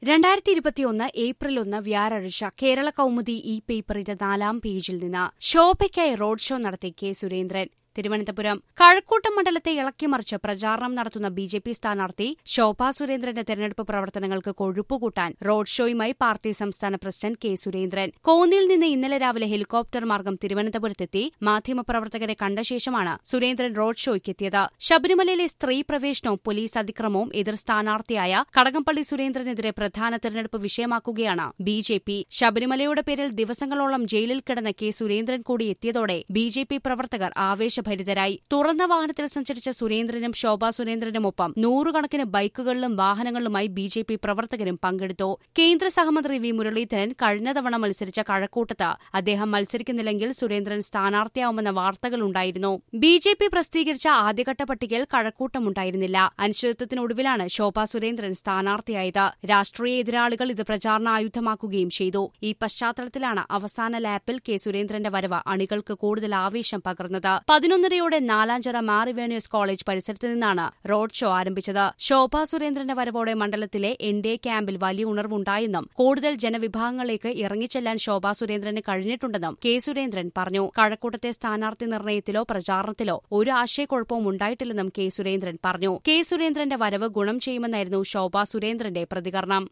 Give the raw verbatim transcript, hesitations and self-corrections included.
രണ്ടായിരത്തി ഇരുപത്തിയൊന്ന് ഏപ്രിൽ ഒന്ന് വ്യാഴാഴ്ച കേരള കൗമുദി ഈ പേപ്പറിന്റെ നാലാം പേജിൽ നിന്ന് ശോഭയ്ക്കായി റോഡ് ഷോ നടത്തി കെ സുരേന്ദ്രൻ. തിരുവനന്തപുരം കഴക്കൂട്ടം മണ്ഡലത്തെ ഇളക്കിമറിച്ച് പ്രചാരണം നടത്തുന്ന ബി ജെ പി സ്ഥാനാർത്ഥി ശോഭാ സുരേന്ദ്രന്റെ തെരഞ്ഞെടുപ്പ് പ്രവർത്തനങ്ങൾക്ക് കൊഴുപ്പുകൂട്ടാൻ റോഡ് ഷോയുമായി പാർട്ടി സംസ്ഥാന പ്രസിഡന്റ് കെ സുരേന്ദ്രൻ കോന്നിയിൽ നിന്ന് ഇന്നലെ രാവിലെ ഹെലികോപ്റ്റർ മാർഗം തിരുവനന്തപുരത്തെത്തി മാധ്യമപ്രവർത്തകരെ കണ്ട ശേഷമാണ് സുരേന്ദ്രൻ റോഡ് ഷോയ്ക്കെത്തിയത്. ശബരിമലയിലെ സ്ത്രീ പ്രവേശനവും പോലീസ് അതിക്രമവും എതിർ സ്ഥാനാർത്ഥിയായ കടകംപള്ളി സുരേന്ദ്രനെതിരെ പ്രധാന തെരഞ്ഞെടുപ്പ് വിഷയമാക്കുകയാണ് ബി ജെ പി. ശബരിമലയുടെ പേരിൽ ദിവസങ്ങളോളം ജയിലിൽ കിടന്ന കെ സുരേന്ദ്രൻ കൂടി എത്തിയതോടെ ബി ജെ പി പ്രവർത്തകർ ആവേശ ഭരിതരായി. തുറന്ന വാഹനത്തിൽ സഞ്ചരിച്ച സുരേന്ദ്രനും ശോഭാ സുരേന്ദ്രനുമൊപ്പം നൂറുകണക്കിന് ബൈക്കുകളിലും വാഹനങ്ങളിലുമായി ബി ജെ പി പ്രവർത്തകരും പങ്കെടുത്തു. കേന്ദ്ര സഹമന്ത്രി വി മുരളീധരൻ കഴിഞ്ഞ തവണ മത്സരിച്ച കഴക്കൂട്ടത്ത് അദ്ദേഹം മത്സരിക്കുന്നില്ലെങ്കിൽ സുരേന്ദ്രൻ സ്ഥാനാർത്ഥിയാവുമെന്ന വാർത്തകളുണ്ടായിരുന്നു. ബി ജെ പി പ്രസിദ്ധീകരിച്ച ആദ്യഘട്ട പട്ടികയിൽ കഴക്കൂട്ടമുണ്ടായിരുന്നില്ല. അനിശ്ചിതത്വത്തിനൊടുവിലാണ് ശോഭാ സുരേന്ദ്രൻ സ്ഥാനാർത്ഥിയായത്. രാഷ്ട്രീയ എതിരാളികൾ ഇത് പ്രചാരണ ആയുധമാക്കുകയും ചെയ്തു. ഈ പശ്ചാത്തലത്തിലാണ് അവസാന ലാപ്പിൽ കെ സുരേന്ദ്രന്റെ വരവ് അണികൾക്ക് കൂടുതൽ ആവേശം പകർന്നത്. പതിനൊന്നരയോടെ നാലാഞ്ചിറ മാറി വേനേഴ്സ് കോളേജ് പരിസരത്ത് നിന്നാണ് റോഡ് ഷോ ആരംഭിച്ചത്. ശോഭാ സുരേന്ദ്രന്റെ വരവോടെ മണ്ഡലത്തിലെ എൻ ഡി എ ക്യാമ്പിൽ വലിയ ഉണർവുണ്ടായെന്നും കൂടുതൽ ജനവിഭാഗങ്ങളിലേക്ക് ഇറങ്ങിച്ചെല്ലാൻ ശോഭാ സുരേന്ദ്രന് കഴിഞ്ഞിട്ടുണ്ടെന്നും കെ സുരേന്ദ്രൻ പറഞ്ഞു. കഴക്കൂട്ടത്തെ സ്ഥാനാർത്ഥി നിർണയത്തിലോ പ്രചാരണത്തിലോ ഒരു ആശയക്കുഴപ്പവും ഉണ്ടായിട്ടില്ലെന്നും കെ സുരേന്ദ്രൻ പറഞ്ഞു. കെ സുരേന്ദ്രന്റെ വരവ് ഗുണം ചെയ്യുമെന്നായിരുന്നു ശോഭാ സുരേന്ദ്രന്റെ പ്രതികരണം.